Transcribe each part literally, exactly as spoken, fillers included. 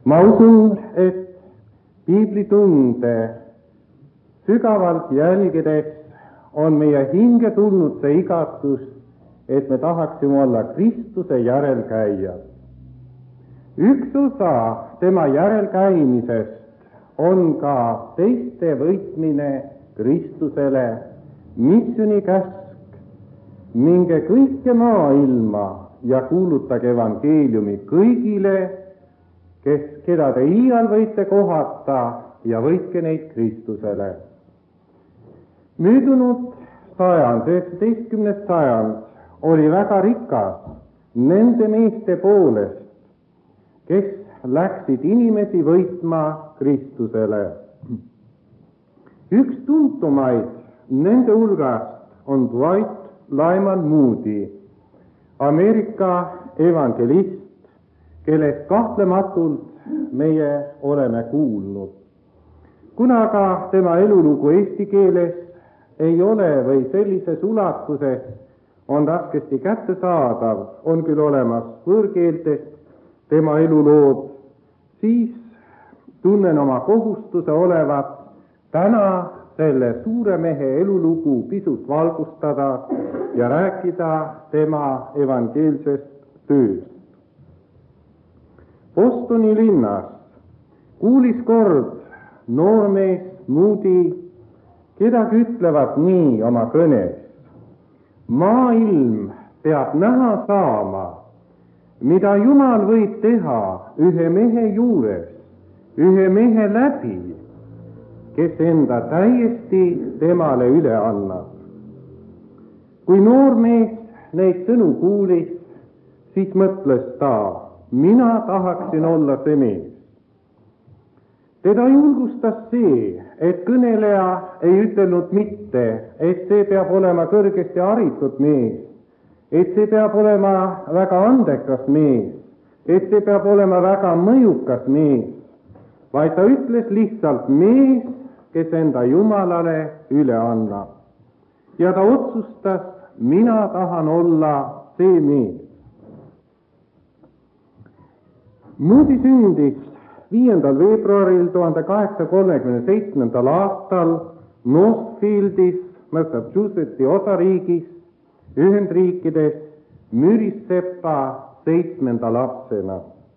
ma usun, et piiblitunde sügavalt jälgides on meie hinge tulnud see igatus, et me tahaksime olla Kristuse järelkäijad. Üks osa tema järelkäimisest on ka teiste võitmine Kristusele, missioonikäsk, minge kõike maailma ja kuulutage evangeeliumi kõigile, kes, keda te iial võite kohata ja võitke neid Kristusele. Möödunud sajand, üheksateistkümnes sajand oli väga rikas nende meeste poolest, kes läksid inimesi võitma Kristusele. Üks tuntumaid nende hulgast on Dwight Lyman Moody, Ameerika evangelist, kellest kahtlematult meie oleme kuulnud. Kuna aga tema elulugu eesti keeles ei ole või sellises ulatuses on raskesti kättesaadav, on küll olemas võõrkeeltes tema elulood, siis tunnen oma kohustuse olevat täna selle suure mehe elulugu pisut valgustada ja rääkida tema evangeelsest tööst. Bostoni linnas kuulis kord noormees Moody, kedagi ütlevat nii oma kõnes: maailm peab näha saama, mida Jumal võib teha ühe mehe juures, ühe mehe läbi, kes enda täiesti temale üle annab. Kui noormees neid sõnu kuulis, siis mõtles ta, mina tahaksin olla see mees. Teda julgustas see, et kõneleja ei ütelnud mitte, et see peab olema kõrgesti haritud mees, et see peab olema väga andekas mees, et see peab olema väga mõjukas mees, vaid ta ütles lihtsalt mees, kes enda Jumalale üle annab. Ja ta otsustas, mina tahan olla see mees. Moody sündis viiendal veebruaril tuhande kaheksasaja kolmekümne seitsmendal aastal Northfieldis, Massachusettsi osariigis, Ühendriikides, Mürissepa seitsmenda lapsena.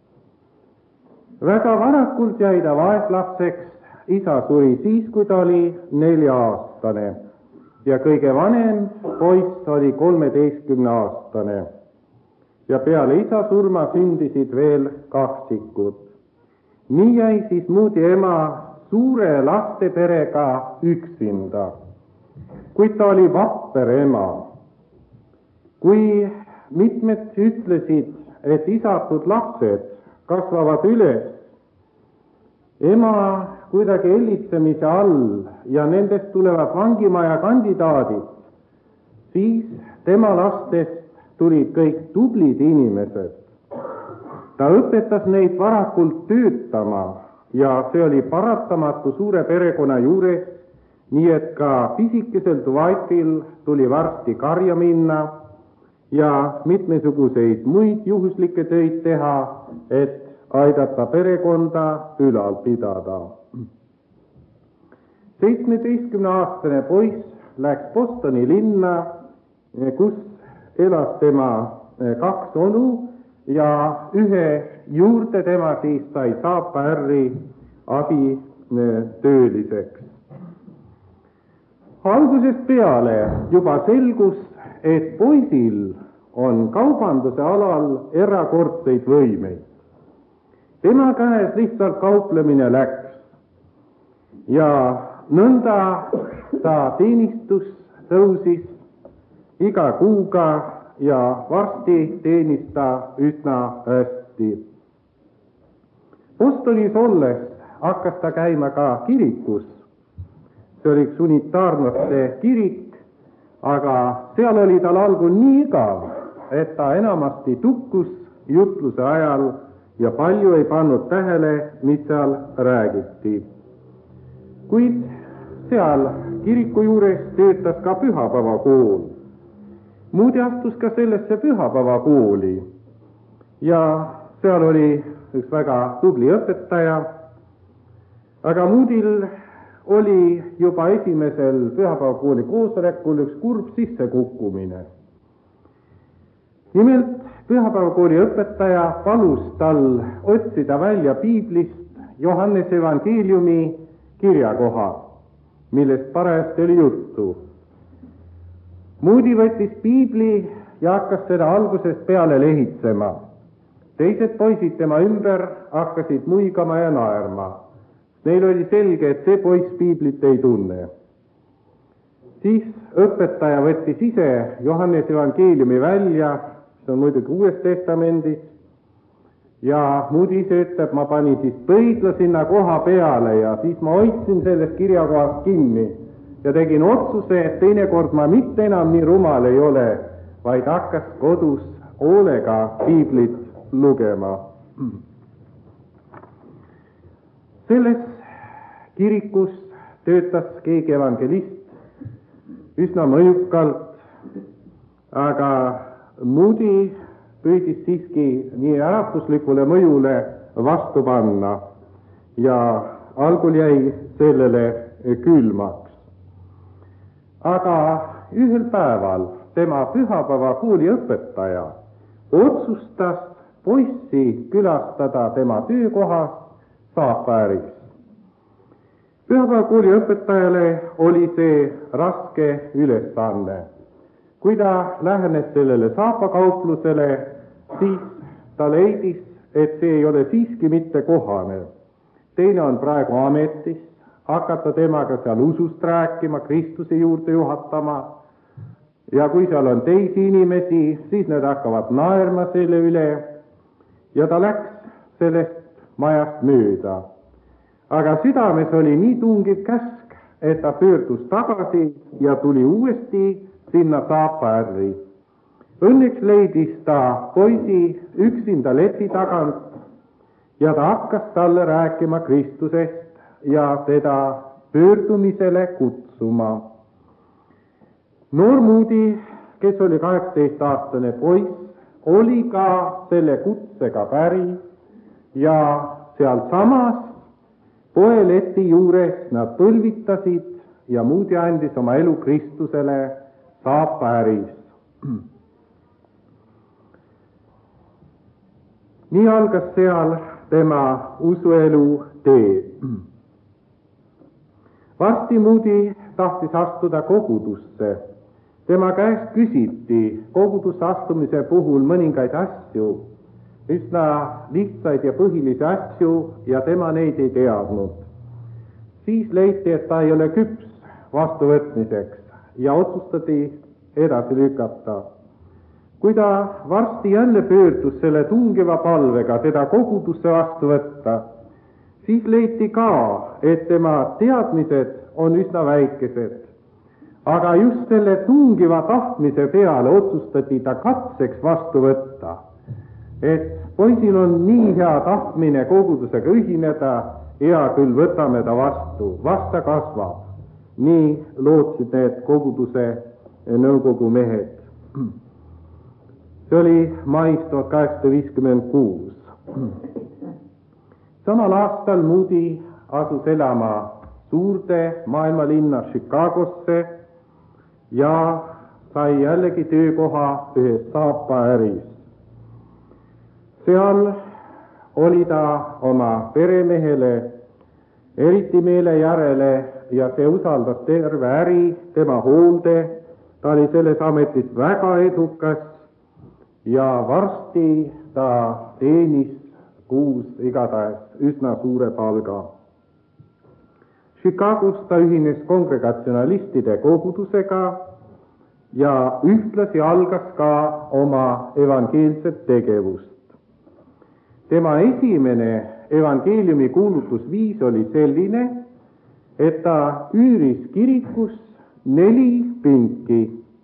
Väga varakult jäi ta vaeslapseks, isa suri siis, kui ta oli nelja-aastane ja kõige vanem poiss oli kolmeteistkümne aastane. Ja peale isa surma sündisid veel kaksikud. Nii jäi siis Moody ema suure lasteperega üksinda, kuid ta oli vapper ema. Kui mitmed ütlesid, et isatud lapsed kasvavad üles ema kuidagi hellitsemise all ja nendest tulevad vangimaja kandidaadid, siis tema lastest tulid kõik tublid inimesed. Ta õpetas neid varakult töötama ja see oli paratamatu suure perekonna juures, nii et ka pisikesel Dwightil tuli varsti karja minna ja mitmesuguseid muid juhuslikke töid teha, et aidata perekonda ülal pidada. seitsmeteistkümneaastane poiss läks Bostoni linna, kus elas tema kaks onu ja ühe juurde tema siis sai saapärri abitööliseks. Algusest peale juba selgus, et poisil on kaubanduse alal erakordseid võimeid. Tema käes lihtsalt kauplemine läks ja nõnda ta teenistus tõusis iga kuuga ja varsti teenis ta üsna hästi. Bostonis olles hakkas ta käima ka kirikus. See oli üks unitaarlaste kirik, aga seal oli tal algul nii igav, et ta enamasti tukkus jutluse ajal ja palju ei pannud tähele, mis seal räägiti. Kuid seal kiriku juures töötas ka pühapäevakool. Moody astus ka sellesse pühapäevakooli ja seal oli üks väga tubli õpetaja, aga Moodil oli juba esimesel pühapäevakooli koosolekul üks kurb sissekukkumine. Nimelt pühapäevakooli õpetaja palus tal otsida välja piiblist Johannese evangeeliumi kirjakoha, millest parajasti oli juttu. Moodi võttis piibli ja hakkas seda algusest peale lehitsema. Teised poisid tema ümber hakkasid muigama ja naerma. Neil oli selge, et see poiss piiblit ei tunne. Siis õpetaja võttis ise Johannese evangeeliumi välja, see on muidugi Uues Testamendis, ja Moodi ise ütleb, ma panin siis pöidla sinna koha peale ja siis ma hoidsin sellest kirjakohast kinni ja tegin otsuse, et teinekord ma mitte enam nii rumal ei ole, vaid hakkas kodus hoolega piiblit lugema. Selles kirikus töötas keegi evangelist üsna mõjukalt, aga Moodi püüdis siiski nii äratuslikule mõjule vastu panna ja algul jäi sellele külmaks. Aga ühel päeval tema pühapäevakooli õpetaja otsustas poissi külastada tema töökohas Saapääris. Pühapäevakooli õpetajale oli see raske ülesanne. Kui ta lähenes sellele saapakauplusele, siis ta leidis, et see ei ole siiski mitte kohane. Teine on praegu ametis, hakata temaga seal usust rääkima, Kristuse juurde juhatama, ja kui seal on teisi inimesi, siis need hakkavad naerma selle üle, ja ta läks sellest majast mööda. Aga südames oli nii tungiv käsk, et ta pöördus tagasi ja tuli uuesti sinna Saapääri. Õnneks leidis ta poisi üksinda leti tagant ja ta hakkas talle rääkima Kristusest ja teda pöördumisele kutsuma. Noor Moodi, kes oli kaheksateist-aastane poiss, oli ka selle kutsega päri ja seal samas poeleti juures nad põlvitasid ja Moodi andis oma elu Kristusele Saapääris. Nii algas seal tema usuelu tee. Varsti Moodi tahtis astuda kogudusse. Tema käest küsiti kogudusse astumise puhul mõningaid asju, üsna lihtsaid ja põhilisi asju, ja tema neid ei teadnud. Siis leiti, et ta ei ole küps vastuvõtmiseks ja otsustati edasi lükata. Kui ta varsti jälle pöördus selle tungiva palvega teda kogudusse vastu võtta, siis leiti ka, et tema teadmised on üsna väikesed. Aga just selle tungiva tahtmise peale otsustati ta katseks vastu võtta, et poisil on nii hea tahtmine kogudusega ühineda, hea küll, võtame ta vastu, vasta kasvab. Nii lootsid need koguduse nõukogu mehed. See oli mais tuhat kaheksasada viiskümmend kuus. Samal aastal Moodi asus elama suurde maailmalinna Chicagosse ja sai jällegi töökoha ühes Saapääris. Seal oli ta oma peremehele eriti meele järele ja see usaldas terve äri tema hoolde. Ta oli selles ametis väga edukas ja varsti ta teenis kuus igatahes üsna suure palga. Chicagos ta ühines kongregatsionalistide kogudusega ja ühtlasi algas ka oma evangeelset tegevust. Tema esimene evangeeliumi kuulutusviis oli selline, et ta üüris kirikus neli pinki.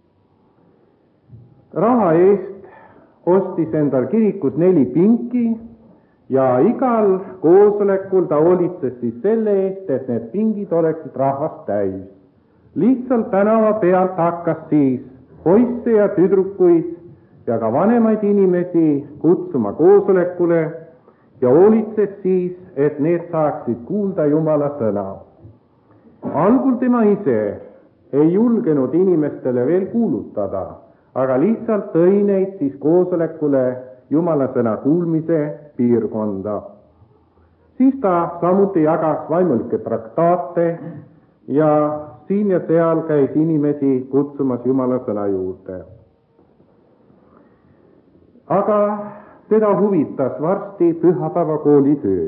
Raha eest ostis endal kirikus neli pinki ja igal koosolekul ta hoolitses siis selle eest, et need pingid oleksid rahvast täis. Lihtsalt tänava pealt hakkas siis poisse ja tüdrukuid ja ka vanemaid inimesi kutsuma koosolekule ja hoolitses siis, et need saaksid kuulda Jumala sõna. Algul tema ise ei julgenud inimestele veel kuulutada, aga lihtsalt tõi neid siis koosolekule Jumala sõna kuulmise piirkonda. Siis ta samuti jagas vaimulikke traktaate ja siin ja seal käis inimesi kutsumas Jumala sõna juurde. Aga teda huvitas varsti pühapäevakooli töö.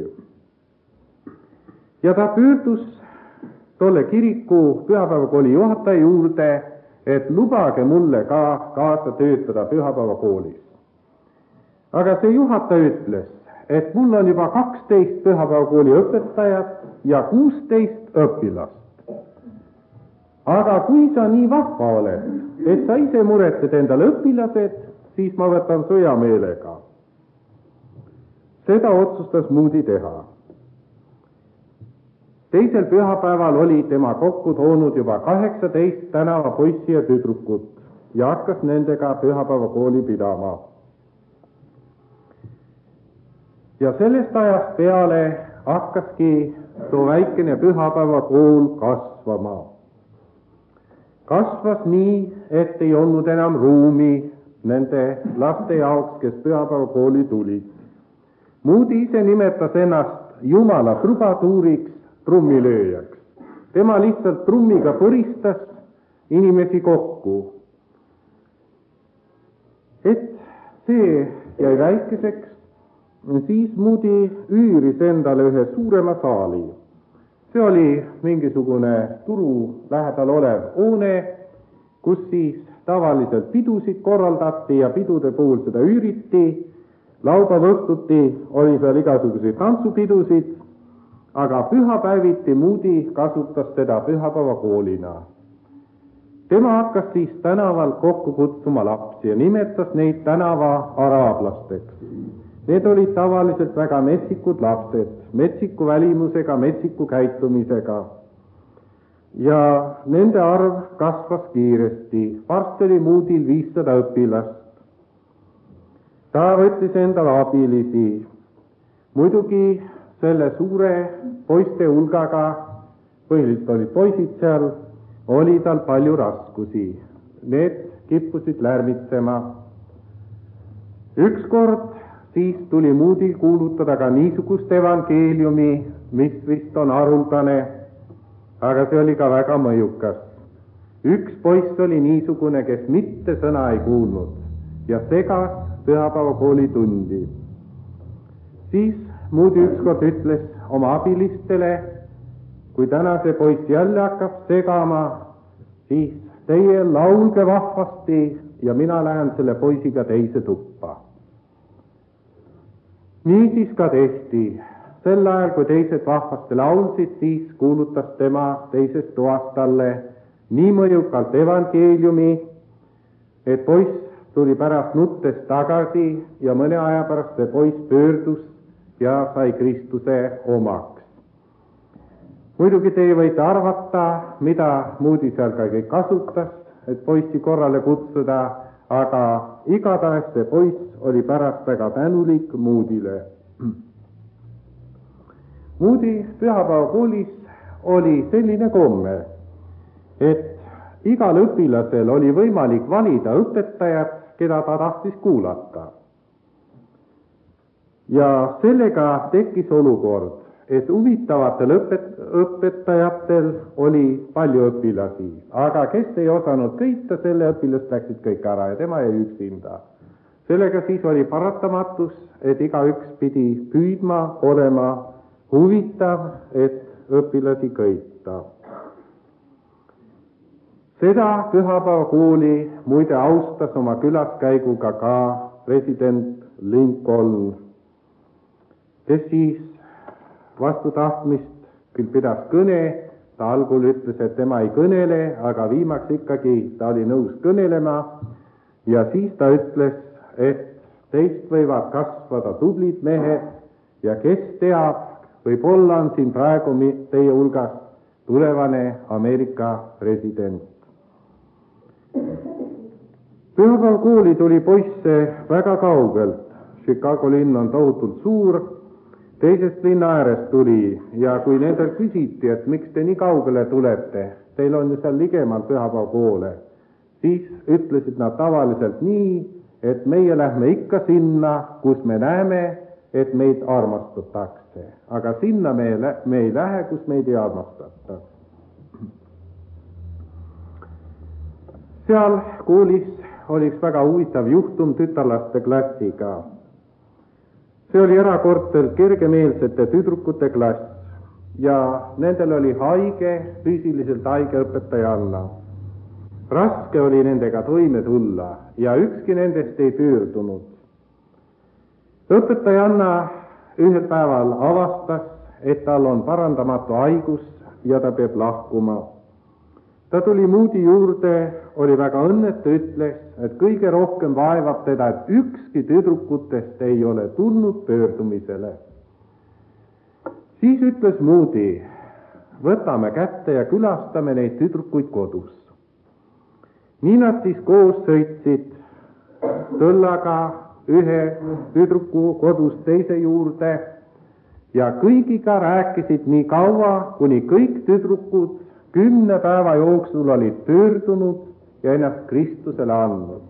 Ja ta pöördus tolle kiriku pühapäevakooli juhataja juurde, et lubage mulle ka kaasa töötada pühapäevakoolis. Aga see juhataja ütles, et mul on juba kaksteist pühapäevakooli õpetajat ja kuusteist õpilast. Aga kui sa nii vahva oled, et sa ise muretsed endale õpilased, siis ma võtan su hea meelega. Seda otsustas Moody teha. Teisel pühapäeval oli tema kokku toonud juba kaheksateist tänava poissi ja tüdrukut ja hakkas nendega pühapäevakooli pidama. Ja sellest ajast peale hakkaski too väikene pühapäevakool kasvama. Kasvas nii, et ei olnud enam ruumi nende laste jaoks, kes pühapäevakooli tulid. Moody ise nimetas ennast Jumala trubatuuriks, trummilööjaks. Tema lihtsalt trummiga põristas inimesi kokku. Et see jäi väikeseks, siis Moody üüris endale ühe suurema saali. See oli mingisugune turu lähedal olev hoone, kus siis tavaliselt pidusid korraldati ja pidude puhul seda üüriti. Laupäeva õhtuti oli seal igasuguseid tantsupidusid, aga pühapäeviti Moody kasutas seda pühapäevakoolina. Tema hakkas siis tänaval kokku kutsuma lapsi ja nimetas neid tänava araablasteks. Need olid tavaliselt väga metsikud lapsed, metsiku välimusega, metsiku käitumisega. Ja nende arv kasvas kiiresti. Varsti oli Moodyl viissada õpilast. Ta võttis endale abilisi. Muidugi selle suure poiste hulgaga, põhiliselt olid poisid seal, oli tal palju raskusi. Need kippusid lärmitsema. Ükskord siis tuli Moodil kuulutada ka niisugust evangeeliumi, mis vist on haruldane, aga see oli ka väga mõjukas. Üks poiss oli niisugune, kes mitte sõna ei kuulnud ja segas pühapäevakooli tundi. Siis Moody ükskord ütles oma abilistele, kui täna see poiss jälle hakkab segama, siis teie laulge vahvasti ja mina lähen selle poisiga teise tuppa. Nii siis ka tehti. Sel ajal, kui teised vahvasti laulsid, siis kuulutas tema teises toas talle nii mõjukalt evangeeliumi, et poiss tuli pärast nuttes tagasi ja mõne aja pärast see poiss pöördus ja sai Kristuse omaks. Muidugi teie võite arvata, mida Moody seal ka kõik kasutas, et poissi korrale kutsuda, aga igatahes see poiss oli pärast väga tänulik Moodyle. Moody pühapäevakoolis oli selline komme, et igal õpilasel oli võimalik valida õpetajat, keda ta tahtis kuulata. Ja sellega tekkis olukord, et huvitavatel õpet- õpetajatel oli palju õpilasi, aga kes ei osanud kõita, selle õpilast läksid kõik ära ja tema jäi üksinda. Sellega siis oli paratamatus, et igaüks pidi püüdma olema huvitav, et õpilasi kõita. Seda pühapäevakooli muide austas oma külaskäiguga ka president Lincoln, kes siis vastu tahtmist küll pidas kõne, ta algul ütles, et tema ei kõnele, aga viimaks ikkagi ta oli nõus kõnelema ja siis ta ütles, et teist võivad kasvada tublid mehed ja kes teab, võib-olla on siin praegu teie hulgas tulevane Ameerika president. Pühapäevakooli tuli poisse väga kaugelt. Chicago linn on tohutult suur teisest linna äärest tuli ja kui nendel küsiti, et miks te nii kaugele tulete, teil on ju seal ligemal pühapäevakoole, siis ütlesid nad tavaliselt nii, et meie lähme ikka sinna, kus me näeme, et meid armastatakse. Aga sinna me, me ei lähe, kus meid ei armastata. Seal koolis oli üks väga huvitav juhtum tütarlaste klassiga. See oli erakordselt kergemeelsete tüdrukute klass ja nendel oli haige, füüsiliselt haige õpetajanna. Raske oli nendega toime tulla ja ükski nendest ei pöördunud. Õpetajanna ühel päeval avastas, et tal on parandamatu haigus ja ta peab lahkuma. Ta tuli Moody juurde, oli väga õnnetu, ütles, et kõige rohkem vaevab teda, et ükski tüdrukutest ei ole tulnud pöördumisele. Siis ütles Moody, võtame kätte ja külastame neid tüdrukuid kodus. Nii nad siis koos sõitsid tõllaga ühe tüdruku kodus teise juurde ja kõigiga rääkisid nii kaua, kuni kõik tüdrukud kümne päeva jooksul olid pöördunud ja ennast Kristusele andnud.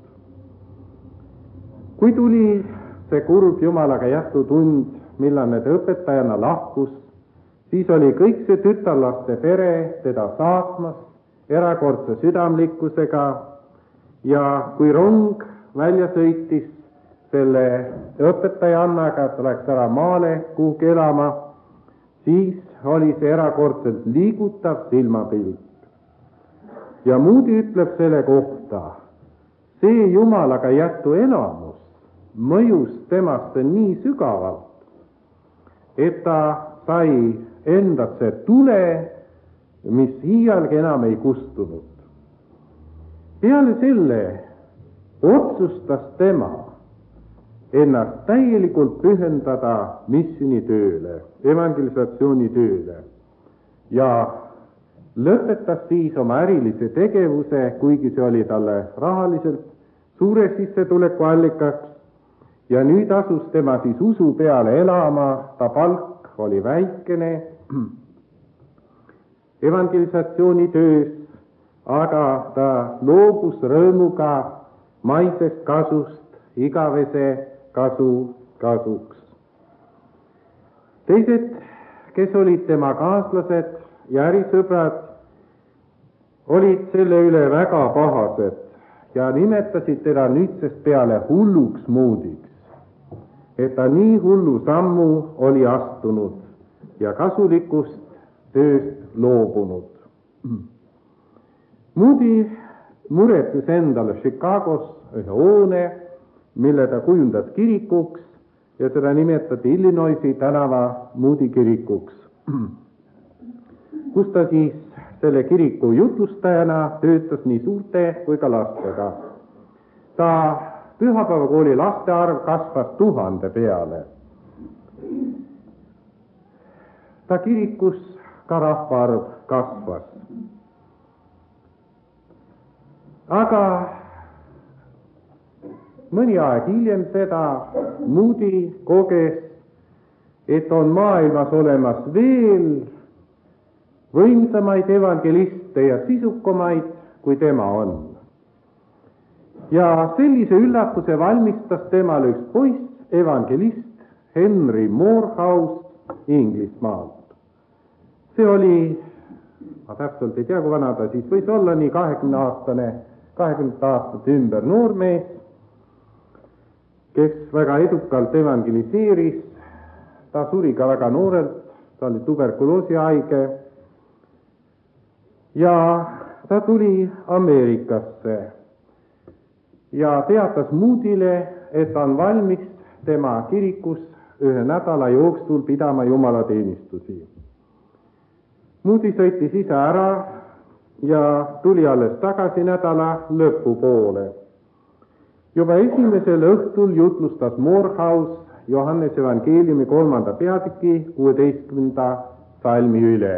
Kui tuli see kurb Jumalaga jätutund, millal need õpetajana lahkus, siis oli kõik see tütarlaste pere teda saatmas erakordse südamlikkusega ja kui rong välja sõitis selle õpetajannaga, et oleks ära maale kuhugi elama, siis oli see erakordselt liigutav silmapilt. Ja Moody ütleb selle kohta, see Jumalaga jätu elamus mõjus temasse nii sügavalt, et ta sai endasse tule, mis iialgi enam ei kustunud. Peale selle otsustas tema ennast täielikult pühendada missioonitööle, evangelisatsioonitööle ja lõpetas siis oma ärilise tegevuse, kuigi see oli talle rahaliselt suure sissetuleku allikaks ja nüüd asus tema siis usu peale elama, ta palk oli väikene evangelisatsioonitöös, aga ta loobus rõõmuga maisest kasust igavese kasu kasuks. Teised, kes olid tema kaaslased ja ärisõbrad, olid selle üle väga pahased ja nimetasid teda nüüdsest peale hulluks Moodyks, et ta nii hullu sammu oli astunud ja kasulikust tööst loobunud. Moody muretses endale Chicagos ühe hoone, mille ta kujundas kirikuks ja seda nimetati Illinoisi tänava Moody kirikuks, kus ta siis selle kiriku jutlustajana töötas nii suurte kui ka lastega. Ta pühapäevakooli laste arv kasvas tuhande peale. Ta kirikus ka rahvaarv kasvas. Aga mõni aeg hiljem seda Moody koges, et on maailmas olemas veel võimsamaid evangeliste ja sisukamaid, kui tema on. Ja sellise üllatuse valmistas temale üks poiss, evangelist Henry Morehouse Inglismaalt. See oli, ma täpselt ei tea, kui vana ta siis võis olla, nii kahekümne aastane, kahekümne aastat ümber noormees, kes väga edukalt evangeliseeris. Ta suri ka väga noorelt, ta oli tuberkuloosi haige ja ta tuli Ameerikasse ja teatas Moodyle, et ta on valmis tema kirikus ühe nädala jooksul pidama jumalateenistusi. Moody sõitis ise ära ja tuli alles tagasi nädala lõpupoole. Juba esimesel õhtul jutlustas Morehouse Johannes evangeeliumi kolmanda peatüki kuueteistkümnenda salmi üle.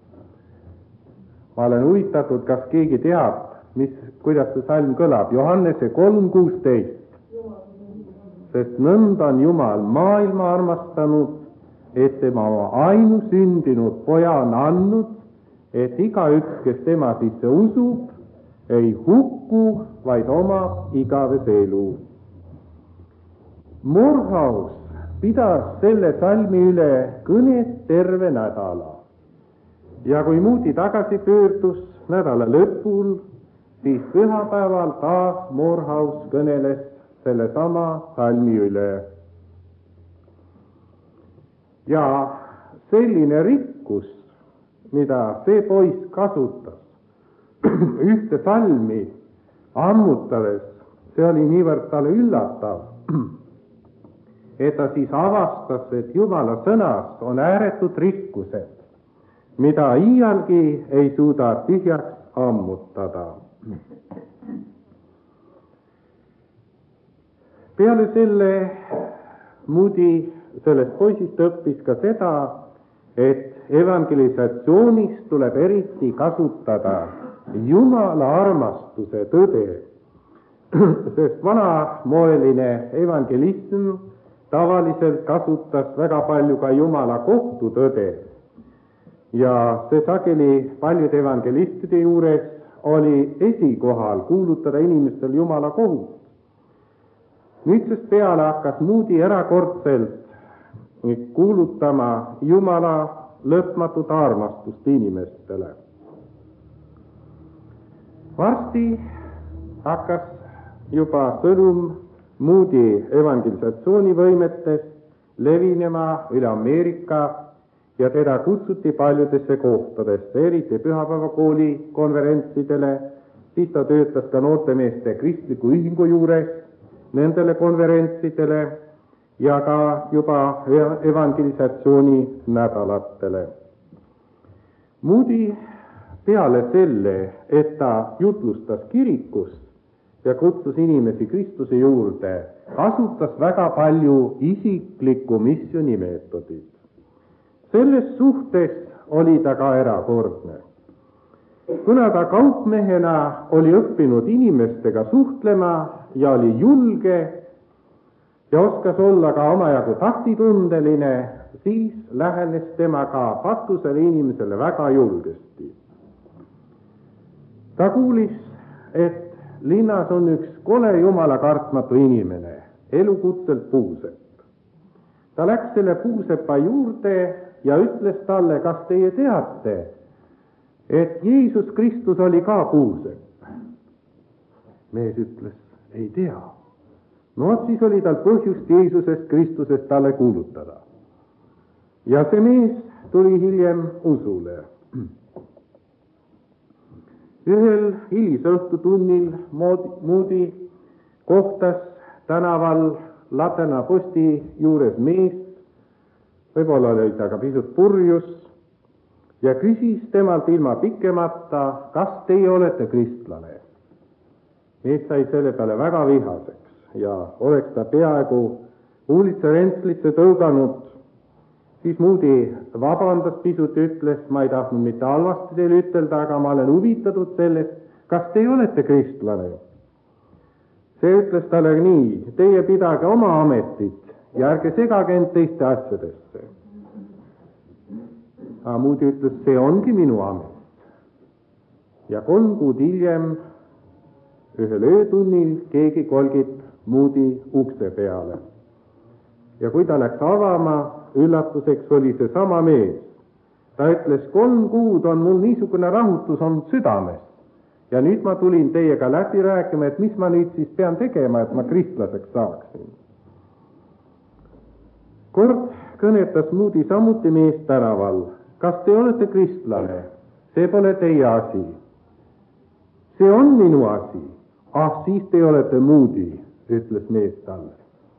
Ma olen huvitatud, kas keegi teab, mis, kuidas see salm kõlab. Johannese kolm kuusteist. Sest nõnda on Jumal maailma armastanud, et tema oma ainusündinud poja on andnud, et igaüks, kes tema sisse usub, ei hukku, vaid omab igavese elu. Moorhaus pidas selle salmi üle kõnet terve nädala. Ja kui Moody tagasi pöördus nädala lõpul, siis pühapäeval taas Moorhaus kõneles sellesama salmi üle. Ja selline rikkus, mida see poiss kasutas ühte salmi ammutades, see oli niivõrd talle üllatav, et ta siis avastas, et Jumala sõnas on ääretud rikkused, mida iialgi ei suuda tühjaks ammutada. Peale selle Moody sellest poisist õppis ka seda, et evangelisatsioonis tuleb eriti kasutada Jumala armastuse tõde, sest vanamoeline evangelism tavaliselt kasutas väga palju ka Jumala kohtutõde ja see sageli paljude evangelistide juures oli esikohal kuulutada inimestel Jumala kohut. Nüüdsest peale hakkas Moody erakordselt kuulutama Jumala lõpmatut armastust inimestele. Varsti hakkas juba sõnum Moody evangelisatsioonivõimetest levinema üle Ameerika ja teda kutsuti paljudesse kohtadesse, eriti pühapäevakooli konverentsidele, siis ta töötas ka noortemeeste kristliku ühingu juures nendele konverentsidele ja ka juba evangelisatsiooni nädalatele. Moody peale selle, et ta jutlustas kirikus ja kutsus inimesi Kristuse juurde, kasutas väga palju isiklikku missioonimeetodit. Selles suhtes oli ta ka erakordne. Kuna ta kaupmehena oli õppinud inimestega suhtlema ja oli julge ja oskas olla ka omajagu taktitundeline, siis lähenes tema ka patusele inimesele väga julgesti. Ta kuulis, et linnas on üks kole jumala kartmatu inimene, elukutselt puusepp. Ta läks selle puusepa juurde ja ütles talle, kas teie teate, et Jeesus Kristus oli ka puusepp? Mees ütles, ei tea. No siis oli tal põhjust Jeesusest Kristusest talle kuulutada. Ja see mees tuli hiljem usule. Ühel hilisõhtutunnil Moody kohtas tänaval Latena posti juures mees, võib-olla oli ta ka pisut purjus, ja küsis temalt ilma pikemata, kas teie olete kristlane. Mees sai selle peale väga vihaseks ja oleks ta peaaegu uulitsa rentslisse tõuganud, siis Moody vabandas pisut, ütles, ma ei tahtnud mitte halvasti teile ütelda, aga ma olen huvitatud sellest, kas teie olete kristlane. See ütles talle nii, teie pidage oma ametit ja ärge segage end teiste asjadesse. Aga Moody ütles, see ongi minu amet. Ja kolm kuud hiljem ühel öötunnil keegi kolgib Moody ukse peale. Ja kui ta läks avama, üllatuseks oli see sama mees. Ta ütles, kolm kuud on mul niisugune rahutus on südames. Ja nüüd ma tulin teiega läbi rääkima, et mis ma nüüd siis pean tegema, et ma kristlaseks saaksin. Kord kõnetas Moody samuti mees tänaval. Kas te olete kristlane? See pole teie asi. See on minu asi. Ah, siis te olete Moody, ütles mees talle.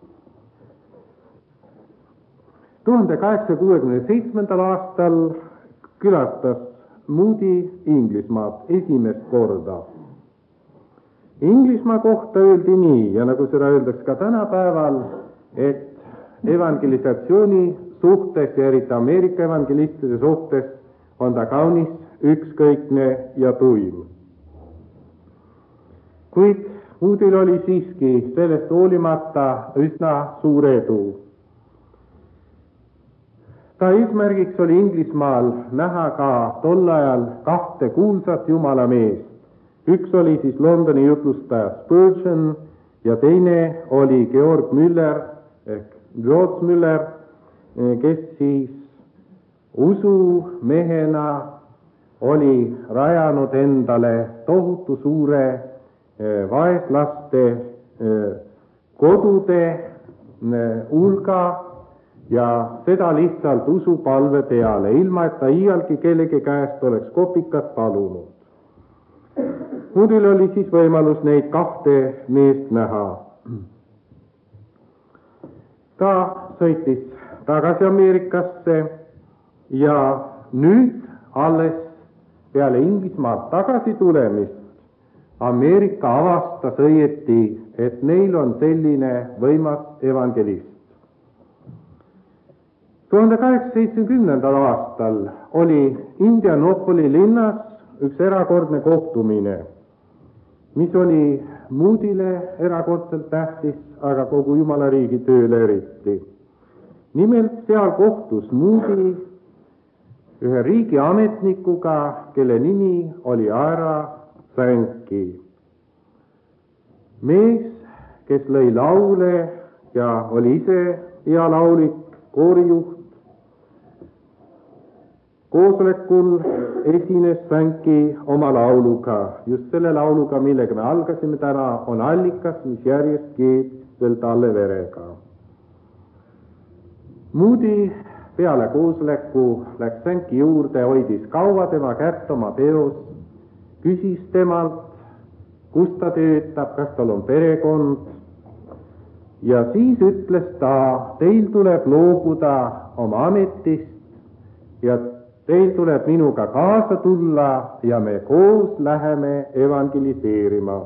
tuhande kaheksasaja kuuekümne seitsmendal aastal külastas Moody Inglismaad esimest korda. Inglismaa kohta öeldi nii, ja nagu seda öeldaks ka tänapäeval, et evangelisatsiooni suhtes ja eriti Ameerika evangelistide suhtes on ta kaunis ükskõikne ja tuim. Kuid Moodyl oli siiski sellest hoolimata üsna suur edu. ta eesmärgiks oli Inglismaal näha ka tol ajal kahte kuulsat jumalameest. Üks oli siis Londoni jutlustaja Spurgeon ja teine oli Georg Müller ehk George Müller, kes siis usumehena oli rajanud endale tohutu suure vaeslaste kodude hulga ja seda lihtsalt usupalve peale, ilma et ta iialgi kellegi käest oleks kopikat palunud. Moodil oli siis võimalus neid kahte meest näha. Ta sõitis tagasi Ameerikasse ja nüüd alles peale Inglismaalt tagasi tulemist Ameerika avastas õieti, et neil on selline võimas evangelist. tuhande kaheksasaja seitsmekümnendal aastal oli Indianopoli linnas üks erakordne kohtumine, mis oli Moodile erakordselt tähtis, aga kogu Jumala riigi tööle eriti. Nimelt seal kohtus Moody ühe riigiametnikuga, kelle nimi oli Ira Sankey. Mees, kes lõi laule ja oli ise hea laulik, koorijuht. Koosolekul esines Sankey oma lauluga, just selle lauluga, millega me algasime täna, on allikas, mis järjest keeb veel talle verega. Moody peale koosoleku läks Sankey juurde, hoidis kaua tema kätt oma peos, küsis temalt, kus ta töötab, kas tal on perekond, ja siis ütles ta, teil tuleb loobuda oma ametist ja teil tuleb minuga kaasa tulla ja me koos läheme evangeliseerima.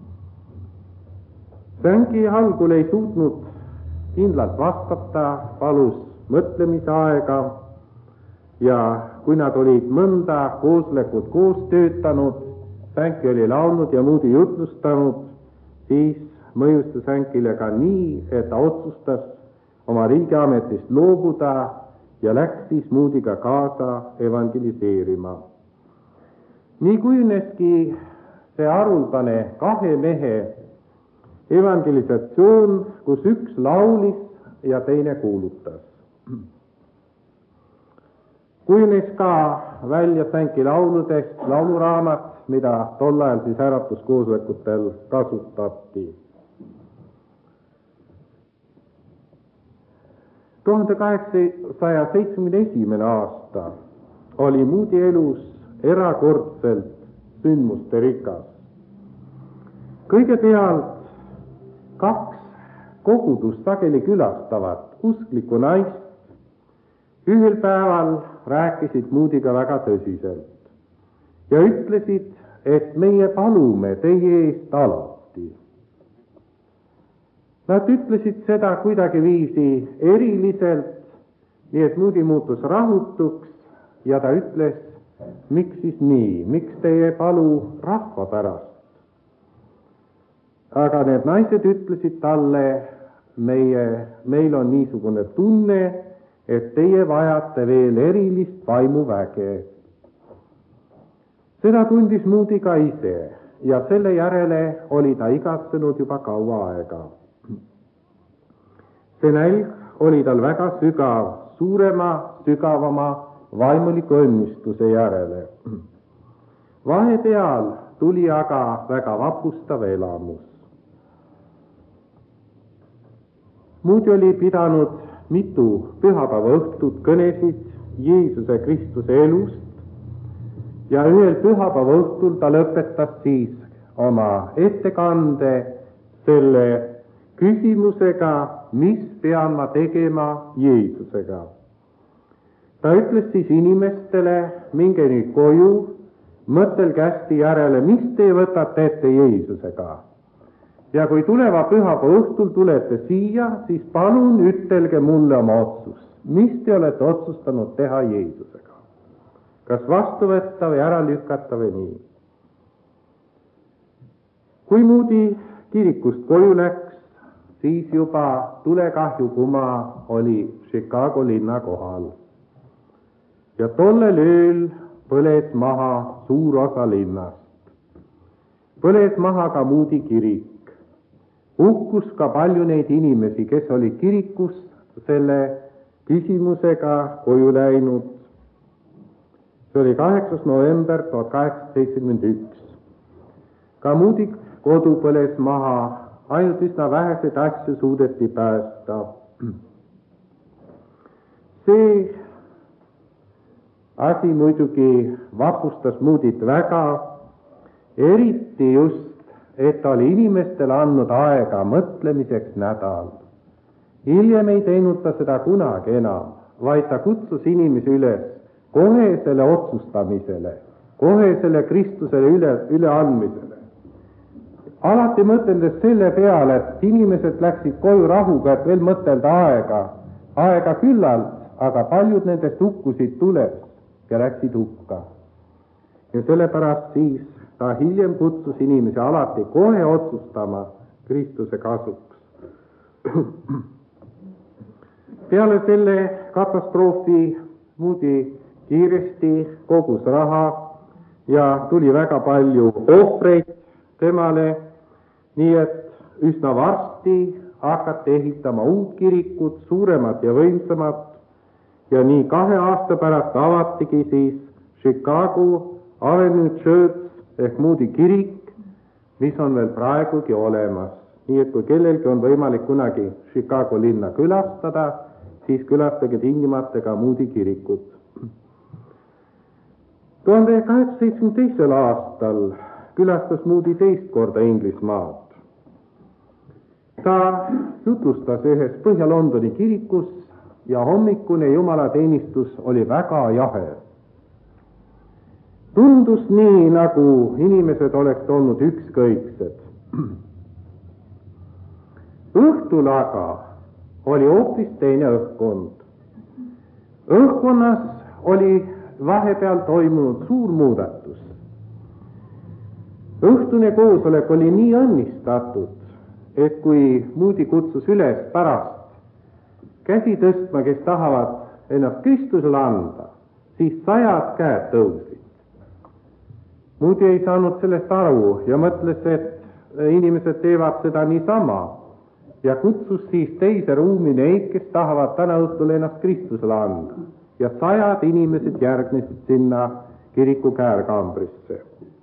Sankey algul ei suutnud kindlalt vastata, palus mõtlemise aega ja kui nad olid mõnda koosolekut koos töötanud, Sankey oli laulnud ja Moody jutlustanud, siis mõjus see Sankeyle ka nii, et ta otsustas oma riigiametist loobuda ja läks siis Moodyga kaasa evangeliseerima. Nii kujuneski see haruldane kahe mehe evangelisatsioon, kus üks laulis ja teine kuulutas. Kujunes ka välja Sankey lauludest lauluraamat, mida tol ajal siis äratuskoosolekutel kasutati. tuhande kaheksasaja seitsmekümne esimene aasta oli Moody elus erakordselt sündmuste rikas. Kõigepealt kaks kogudust sageli külastavat usklikku naist ühel päeval rääkisid Moodyga väga tõsiselt ja ütlesid, et meie palume teie eest alati. Nad ütlesid seda kuidagiviisi eriliselt, nii et Moody muutus rahutuks ja ta ütles, miks siis nii, miks te ei palu rahva pärast. Aga need naised ütlesid talle, meie, meil on niisugune tunne, et teie vajate veel erilist vaimuväge. Seda tundis Moody ka ise ja selle järele oli ta igatsenud juba kaua aega. See nälg oli tal väga sügav, suurema, sügavama vaimuliku õnnistuse järele. Vahepeal tuli aga väga vapustav elamus. Moody oli pidanud mitu pühapäeva õhtut kõnesid Jeesuse Kristuse elust ja ühel pühapäeva õhtul ta lõpetas siis oma ettekande selle küsimusega, mis pean ma tegema Jeesusega. Ta ütles siis inimestele, minge nüüd koju, mõtelge hästi järele, mis te võtate ette Jeesusega. Ja kui tuleva pühapäeva õhtul tulete siia, siis palun ütelge mulle oma otsus. Mis te olete otsustanud teha Jeesusega? Kas vastu võtta või ära lükata või nii? Kui Moody kirikust koju läks, siis juba tulekahju kuma oli Chicago linna kohal ja tollel ööl põles maha suur osa linnast. Põles maha ka Moody kirik. Hukkus ka palju neid inimesi, kes olid kirikus selle küsimusega koju läinud. See oli kaheksas november tuhat kaheksasada seitsekümmend üks. Ka Moody kodu põles maha, ainult üsna väheseid asju suudeti päästa. See asi muidugi vapustas Moodyt väga, eriti just, et ta oli inimestele andnud aega mõtlemiseks nädal. Hiljem ei teinud ta seda kunagi enam, vaid ta kutsus inimesi üles kohesele otsustamisele, kohesele Kristusele üle, üleandmisele. Alati mõteldes selle peale, et inimesed läksid koju rahuga, et veel mõtelda aega, aega küllalt, aga paljud nendest hukkusid tules ja läksid hukka. Ja sellepärast siis ta hiljem kutsus inimesi alati kohe otsustama Kristuse kasuks. Peale selle katastroofi Moody kiiresti kogus raha ja tuli väga palju ohvreid temale, nii et üsna varsti hakati ehitama uut kirikut, suuremat ja võimsamat, ja nii kahe aasta pärast avatigi siis Chicago Avenue Church ehk Moody kirik, mis on veel praegugi olemas. Nii et kui kellelgi on võimalik kunagi Chicago linna külastada, siis külastage tingimata ka Moody kirikut. tuhande kaheksasaja seitsmekümne teisel aastal külastas Moody teist korda Inglismaad. Ta jutlustas ühes Põhja-Londoni kirikus ja hommikune jumalateenistus oli väga jahe. Tundus nii, nagu inimesed oleks olnud ükskõiksed. Õhtul aga oli hoopis teine õhkkond. Õhkkonnas oli vahepeal toimunud suur muudatus. Õhtune koosolek oli nii õnnistatud, et kui Moody kutsus üles pärast käsi tõstma, kes tahavad ennast Kristusele anda, siis sajad käed tõusid. Moody ei saanud sellest aru ja mõtles, et inimesed teevad seda niisama ja kutsus siis teise ruumi neid, kes tahavad täna õhtul ennast Kristusele anda. Ja sajad inimesed järgnesid sinna kiriku käärkambrisse.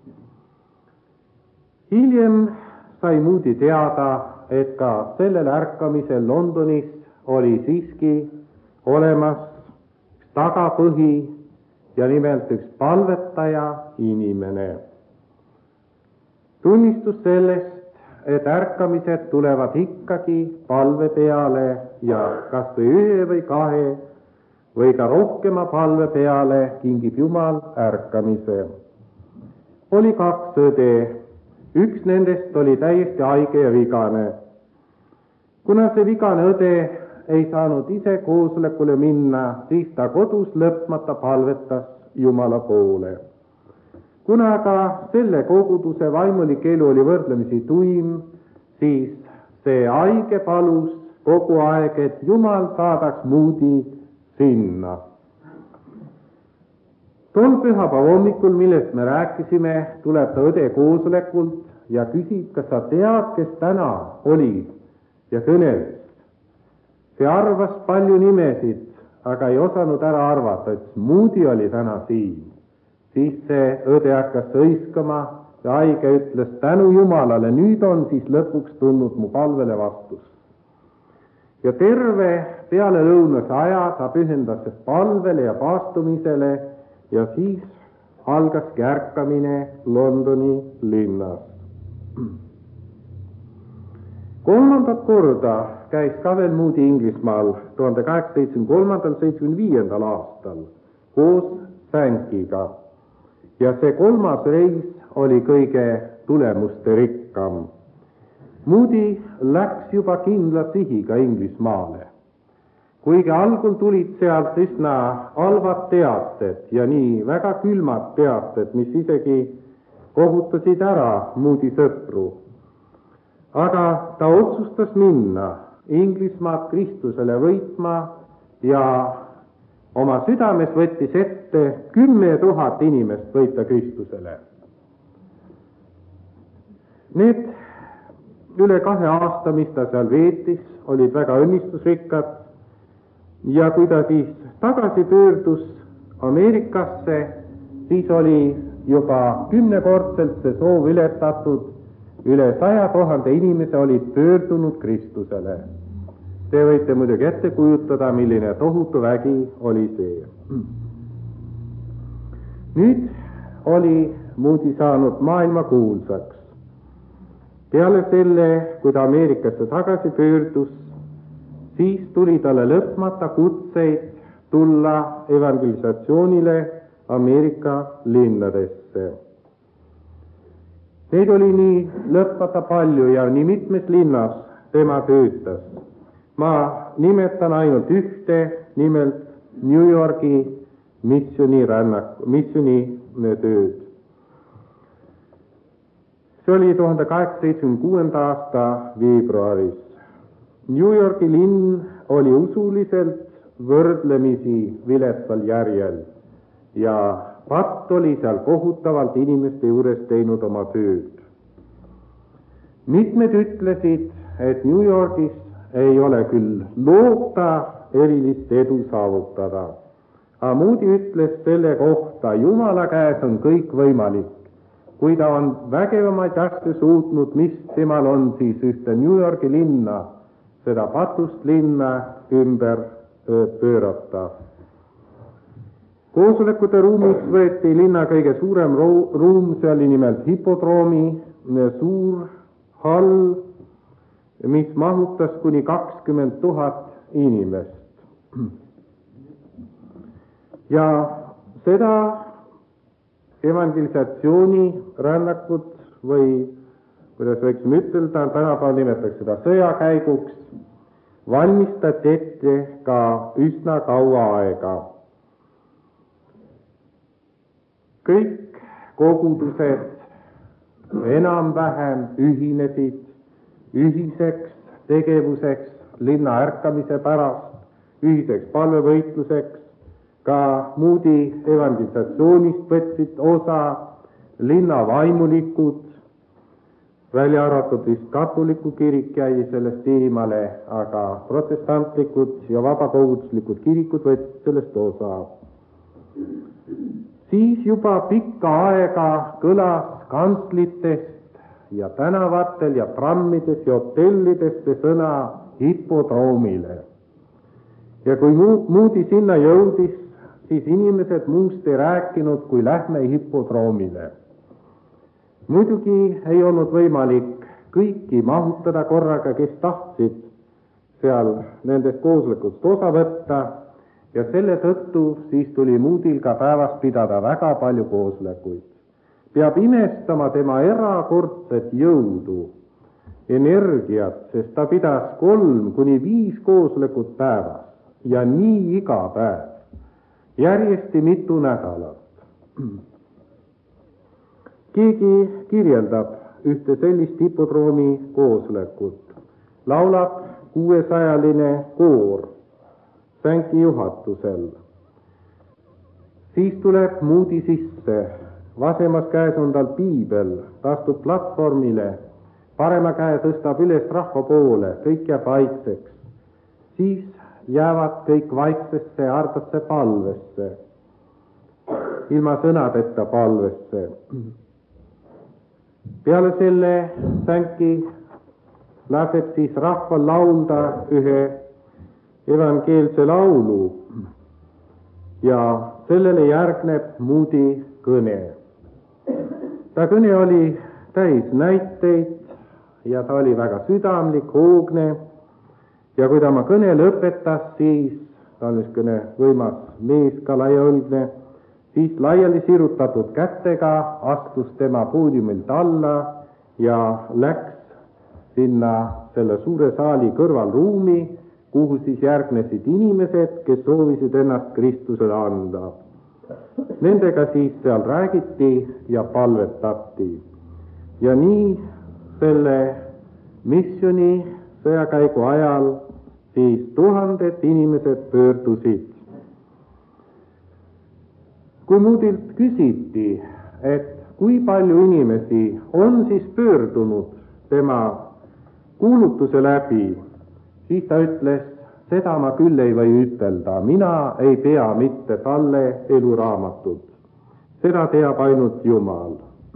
Hiljem sai Moody teada, et ka sellel ärkamisel Londonis oli siiski olemas tagapõhi ja nimelt üks palvetaja inimene. Tunnistus sellest, et ärkamised tulevad ikkagi palve peale ja kas või ühe või kahe või ka rohkema palve peale kingib Jumal ärkamise. Oli kaks õde, üks nendest oli täiesti haige ja vigane. Kuna see vigane õde ei saanud ise koosolekule minna, siis ta kodus lõpmata palvetas Jumala poole. Kuna aga selle koguduse vaimulik elu oli võrdlemisi tuim, siis see haige palus kogu aeg, et Jumal saadaks Moody sinna. Tol pühapäeva hommikul, millest me rääkisime, tuleb ta õde koosolekult ja küsib, kas sa tead, kes täna oli ja kõneles. See arvas palju nimesid, aga ei osanud ära arvata, et Moody oli täna siin. Siis see õde hakkas sõiskama ja haige ütles, tänu Jumalale, nüüd on siis lõpuks tulnud mu palvele vastus. Ja terve peale lõunase aja ta pühendas palvele ja paastumisele ja siis algaski ärkamine Londoni linnas. Kolmandat korda käis ka veel Moody Inglismaal tuhande kaheksasaja seitsmekümne kolmandal seitsmekümne viiendal aastal koos Sänkiga ja see kolmas reis oli kõige tulemuste rikkam. Moody läks juba kindla sihiga Inglismaale. Kuigi algul tulid sealt üsna halvad teated ja nii väga külmad teated, mis isegi kohutasid ära Moody sõpru. Aga ta otsustas minna Inglismaad Kristusele võitma ja oma südames võttis ette kümme tuhat inimest võita Kristusele. Need üle kahe aasta, mis ta seal veetis, olid väga õnnistusrikkad ja kui ta siis tagasi pöördus Ameerikasse, siis oli juba kümnekordselt see soov ületatud, üle saja tuhande inimese olid pöördunud Kristusele. Te võite muidugi ette kujutada, milline tohutu vägi oli see. Nüüd oli Moody saanud maailma kuulsaks. Peale selle, kui ta Ameerikasse tagasi pöördus, siis tuli talle lõpmata kutseid tulla evangelisatsioonile Ameerika linnadesse. Neid oli nii lõpmata palju ja nii mitmes linnas tema töötas. Ma nimetan ainult ühte, nimelt New Yorgi missiooni rännak, missiooni tööd. See oli tuhande kaheksasaja seitsmekümne kuuenda aasta veebruaris. New Yorgi linn oli usuliselt võrdlemisi viletsal järjel ja patt oli seal kohutavalt inimeste juures teinud oma tööd. Mitmed ütlesid, et New Yorgis ei ole küll loota erilist edu saavutada. Aga Moody ütles selle kohta, Jumala käes on kõik võimalik. Kui ta on vägevamaid asju suutnud, mis temal on siis ühte New Yorgi linna, seda patust linna ümber pöörata. Koosolekute ruumis võeti linna kõige suurem ruum, see oli nimelt hipodroomi suur hall, mis mahutas kuni kakskümmend tuhat inimest. Ja seda evangelisatsiooni rännakut või kuidas võiksime ütelda, tänapäeval nimetatakse seda sõjakäiguks, valmistati ette ka üsna kaua aega. Kõik kogudused enam-vähem ühinesid ühiseks tegevuseks linna ärkamise pärast, ühiseks palvevõitluseks, ka Moody evangelisatsioonist võtsid osa linna vaimulikud, välja arvatud vist katoliku kirik jäi sellest eemale, aga protestantlikud ja vabakoguduslikud kirikud võtsid sellest osa. Siis juba pikka aega kõlas kantslitest ja tänavatel ja trammides ja hotellidest see sõna hipodroomile. Ja kui Moody sinna jõudis, siis inimesed muust ei rääkinud, kui lähme hipodroomile. Muidugi ei olnud võimalik kõiki mahutada korraga, kes tahtsid seal nendest koosolekust osa võtta ja selle tõttu siis tuli Moodyl ka päevas pidada väga palju koosolekuid. Peab imestama tema erakordset jõudu, energiat, sest ta pidas kolm kuni viis koosolekut päevas ja nii iga päev, järjesti mitu nädalat. Keegi kirjeldab ühte sellist hipodroomi koosolekut. Laulab kuuesajaline koor sänki juhatusel. Siis tuleb Moody sisse. Vasemas käes on tal piibel, ta astub platvormile, parema käe tõstab üles rahva poole, kõik jääb vaikseks. Siis jäävad kõik vaiksesse argasse palvesse, ilma sõnadeta palvesse. Peale selle sänki laseb siis rahval laulda ühe evangeelse laulu ja sellele järgneb Moody kõne. Ta kõne oli täis näiteid ja ta oli väga südamlik, hoogne ja kui ta oma kõne lõpetas, siis ta on niisugune võimas mees ka laiaõlgne, siis laiali sirutatud kätega astus tema poodiumilt alla ja läks sinna selle suure saali kõrvalruumi, kuhu siis järgnesid inimesed, kes soovisid ennast Kristusele anda. Nendega siis seal räägiti ja palvetati. Ja nii selle missiooni sõjakäigu ajal siis tuhanded inimesed pöördusid kui Moodilt küsiti, et kui palju inimesi on siis pöördunud tema kuulutuse läbi, siis ta ütles, seda ma küll ei või ütelda, mina ei pea mitte talle eluraamatut. Seda teab ainult Jumal.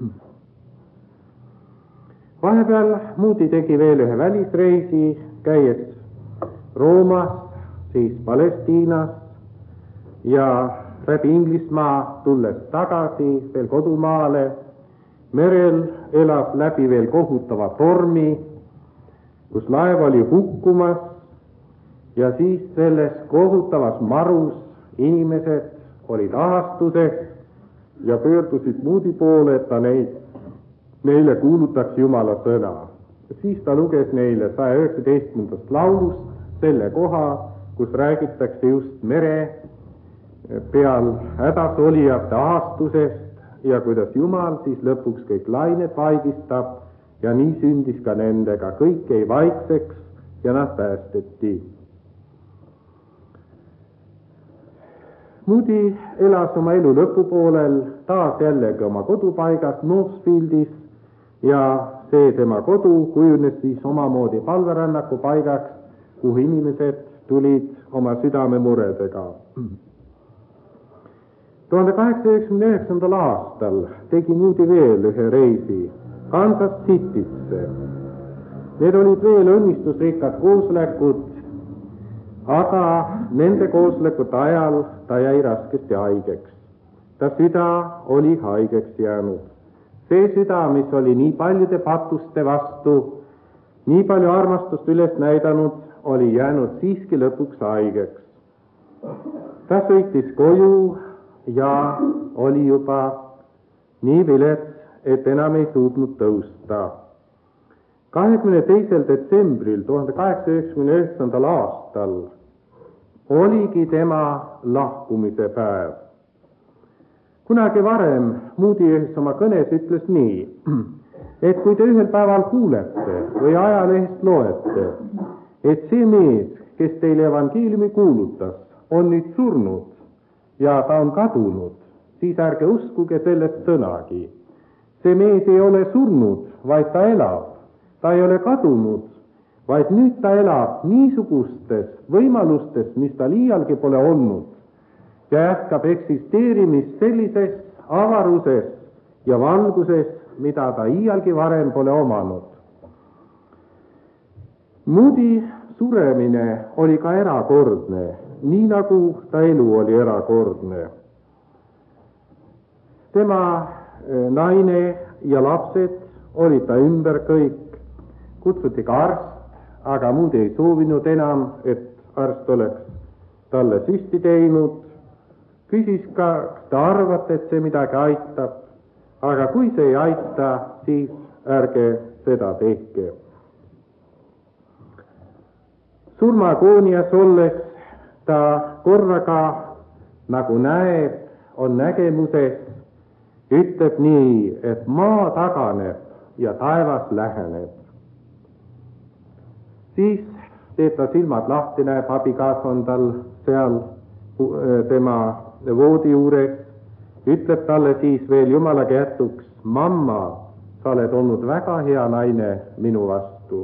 Vahepeal Moodi tegi veel ühe välisreisi, käies Roomas, siis Palestiinas ja läbi Inglismaa tulles tagasi veel kodumaale. Merel elas läbi veel kohutava tormi, kus laev oli hukkumas ja siis selles kohutavas marus inimesed olid ahastuses ja pöördusid Moodi poole, et ta neid, neile kuulutaks Jumala sõna. Siis ta luges neile saja üheksateistkümnendast laulust selle koha, kus räägitakse just mere peal hädas olijate ahastusest ja kuidas Jumal siis lõpuks kõik lained vaigistab ja nii sündis ka nendega, kõik jäi vaikseks ja nad päästeti. Moodi elas oma elu lõpupoolel taas jällegi oma kodupaigas Northfieldis ja see tema kodu kujunes siis omamoodi palverännaku paigaks, kuhu inimesed tulid oma südamemuredega. tuhande kaheksasaja üheksakümne üheksandal aastal tegi Moodi veel ühe reisi Kansas Citysse. Need olid veel õnnistusrikkad koosolekud, aga nende koosolekute ajal ta jäi raskesti haigeks. Ta süda oli haigeks jäänud. See süda, mis oli nii paljude patuste vastu, nii palju armastust üles näidanud, oli jäänud siiski lõpuks haigeks. Ta sõitis koju ja oli juba nii vilets, et enam ei suutnud tõusta. kahekümne teisel detsembril tuhande kaheksasaja üheksakümne üheksandal aastal oligi tema lahkumise päev. Kunagi varem Moodi ühes oma kõnes ütles nii, et kui te ühel päeval kuulete või ajalehest loete, et see mees, kes teile evangeeliumi kuulutas, on nüüd surnud ja ta on kadunud, siis ärge uskuge sellest sõnagi. See mees ei ole surnud, vaid ta elab. Ta ei ole kadunud, vaid nüüd ta elab niisugustes võimalustes, mis tal iialgi pole olnud ja jätkab eksisteerimist sellises avaruses ja valguses, mida ta iialgi varem pole omanud. Moodi suremine oli ka erakordne, nii nagu ta elu oli erakordne. Tema naine ja lapsed olid ta ümber kõik, kutsuti ka arst, aga Moodi ei soovinud enam, et arst oleks talle süsti teinud. Küsis ka, kas te arvate, et see midagi aitab, aga kui see ei aita, siis ärge seda tehke. Surmakoonias olles ta korraga, nagu näeb, on nägemuses, ütleb nii, et maa taganeb ja taevas läheneb. Siis teeb ta silmad lahti, näeb abikaasa on tal seal tema voodi juures, ütleb talle siis veel Jumala kätuks, mamma, sa oled olnud väga hea naine minu vastu.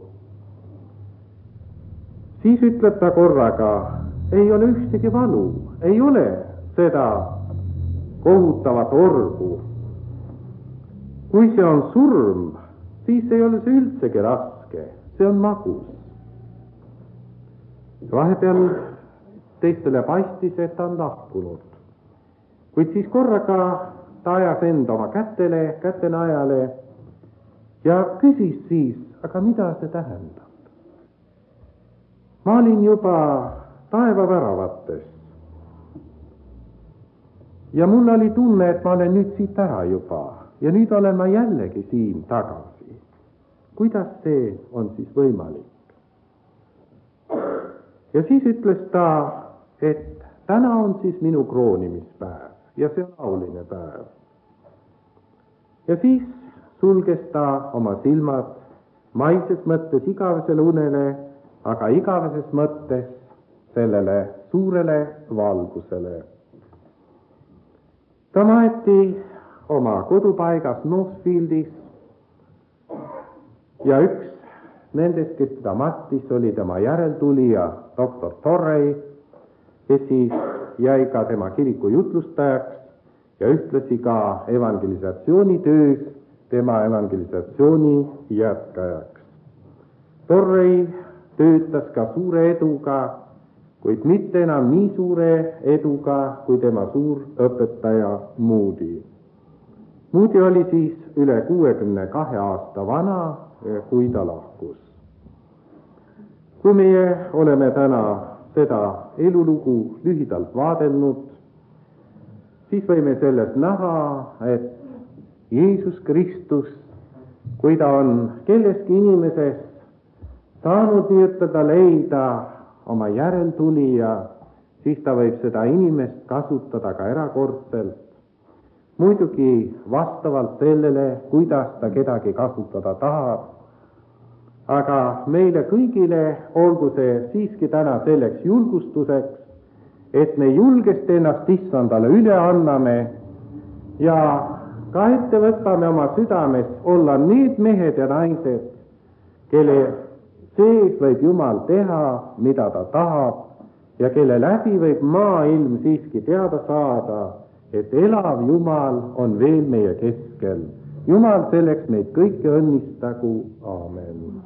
Siis ütleb ta korraga, ei ole ühtegi valu, ei ole seda kohutavat orgu. Kui see on surm, siis ei ole see üldsegi raske, see on magus. Vahepeal teistele paistis, et ta on lahkunud. Kuid siis korraga ta ajas enda oma kätele, kätenajale ja küsis siis, aga mida see tähendab? Ma olin juba taevaväravates ja mul oli tunne, et ma olen nüüd siit ära juba ja nüüd olen ma jällegi siin tagasi. Kuidas see on siis võimalik? Ja siis ütles ta, et täna on siis minu kroonimispäev ja see on auline päev. Ja siis sulges ta oma silmad maises mõttes igavesele unele, aga igaveses mõttes sellele suurele valgusele. ta maeti oma kodupaigas Northfieldis ja üks nendest, kes teda mattis, oli tema järeltulija doktor Torrey, kes siis jäi ka tema kiriku jutlustajaks ja ühtlasi ka evangelisatsioonitöös tema evangelisatsiooni jätkajaks. Torrey töötas ka suure eduga, kuid mitte enam nii suure eduga kui tema suur õpetaja Moody. Moody oli siis üle kuuekümne kahe aasta vana, kui ta lahkus. Kui meie oleme täna seda elulugu lühidalt vaadelnud, siis võime selles näha, et Jeesus Kristus, kui ta on kelleski inimeses saanud nii-ütelda leida oma järeltulija, siis ta võib seda inimest kasutada ka erakordselt. Muidugi vastavalt sellele, kuidas ta kedagi kasutada tahab. Aga meile kõigile olgu see siiski täna selleks julgustuseks, et me julgesti ennast issandale üle anname ja ka ette võtame oma südames olla need mehed ja naised, kelle sees võib Jumal teha, mida ta tahab ja kelle läbi võib maailm siiski teada saada, et elav Jumal on veel meie keskel. Jumal selleks meid kõiki õnnistagu. Aamen.